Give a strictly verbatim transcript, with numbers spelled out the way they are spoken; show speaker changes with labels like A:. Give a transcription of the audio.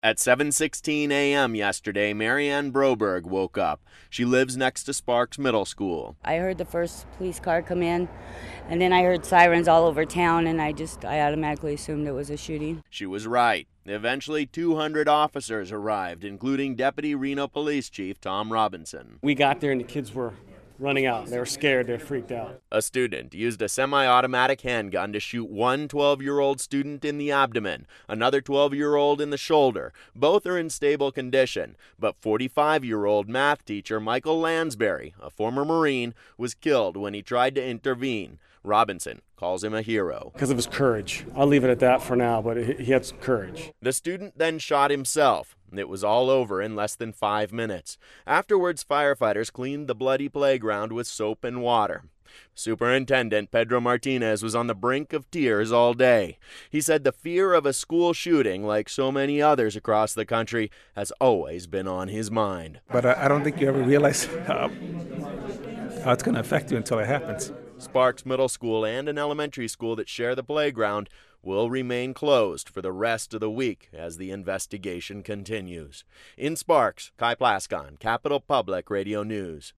A: At seven sixteen a m yesterday, Marianne Broberg woke up. She lives next to Sparks Middle School.
B: I heard the first police car come in, and then I heard sirens all over town, and I just, I automatically assumed it was a shooting.
A: She was right. Eventually, two hundred officers arrived, including Deputy Reno Police Chief Tom Robinson.
C: We got there and the kids were running out. They were scared. They were freaked out.
A: A student used a semi-automatic handgun to shoot one twelve-year-old student in the abdomen, another twelve-year-old in the shoulder. Both are in stable condition, but forty-five-year-old math teacher Michael Lansbury, a former Marine, was killed when he tried to intervene. Robinson calls him a hero.
C: Because of his courage. I'll leave it at that for now, but he had some courage.
A: The student then shot himself. It was all over in less than five minutes. Afterwards, firefighters cleaned the bloody playground with soap and water. Superintendent Pedro Martinez was on the brink of tears all day. He said the fear of a school shooting, like so many others across the country, has always been on his mind.
D: But I don't think you ever realize how, how it's going to affect you until it happens.
A: Sparks Middle School and an elementary school that share the playground will remain closed for the rest of the week as the investigation continues. In Sparks, Kai Plascon, Capital Public Radio News.